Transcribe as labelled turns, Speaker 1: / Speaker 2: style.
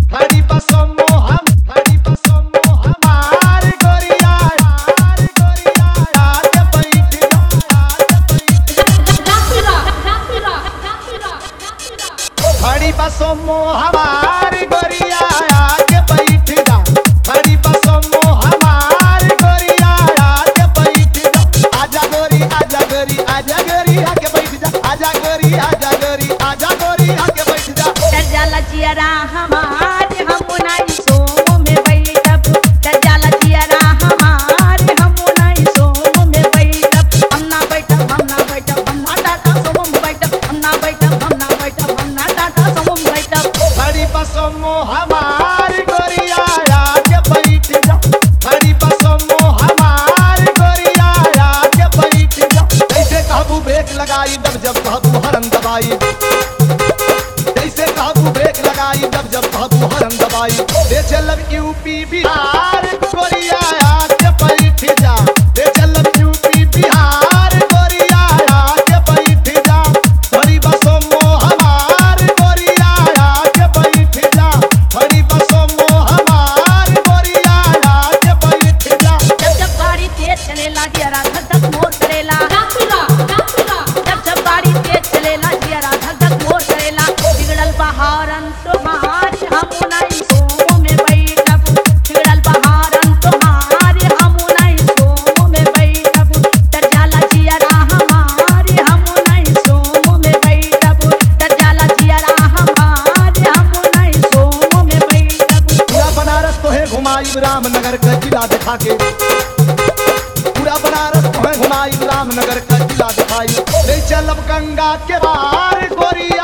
Speaker 1: खड़ी बसों मोहम खड़ी बसों मोहम मार गोरिया आके बैठ खड़ी बसों मोहम मार गोरिया आके बैठ जा खड़ी बसों मोहम मार गोरिया आके बैठ जा आजा गोरी आजा गोरी आजा गोरी आके बैठ जा आजा गोरी आजा गोरी आजा गोरी आके बैठ जा
Speaker 2: दज्जाला जियरा हमारे हम नहीं सोमो में बैठब दज्जाला जियरा हमारे हम नहीं सोमो में बैठब हम ना बैठब हम ना बैठब हम ना टाटा सोमो में बैठब हम ना बैठब हम ना बैठब हम ना टाटा सोमो में बैठब
Speaker 1: खड़ी बसों मोहम मार गोरिया आके बैठ जा खड़ी बसों मोहम मार गोरिया आके बैठ जा जैसे कहबू ब्रेक लगाई जब जब कहबू हरन दबाई जैसे कहबू ब्रेक लगाई जब जब कहबू हरन दबाई ले चलब यूपी बिहार गोरिया आके बैठ जा ले चलब यूपी बिहार गोरिया आके बैठ जा खड़ी बसों मोहम मार गोरिया आके बैठ जा खड़ी बसों मोहम मार गोरिया आके बैठ जा
Speaker 2: जब जब गाड़ी तेज चलेला जियरा धक धक मोर करेला जब जब गाड़ी तेज चलेला जियरा धक धक मोर करेला बिगड़ल बहारन तोहार हम नहीं सोमो में बैठब बिगड़ल बहारन तोहार हम नहीं सोमो में बैठब दज्जाला जियरा हमारे हम नहीं सोमो में बैठब दज्जाला जियरा हमारे हम नहीं सोमो में बैठब
Speaker 1: पूरा बनारस तो है घुमाई रामनगर का जिला दिखा के पूरा बनारस तो है घुमाई रामनगर का जिला दिखाई ले चलब गंगा के पार गोरिया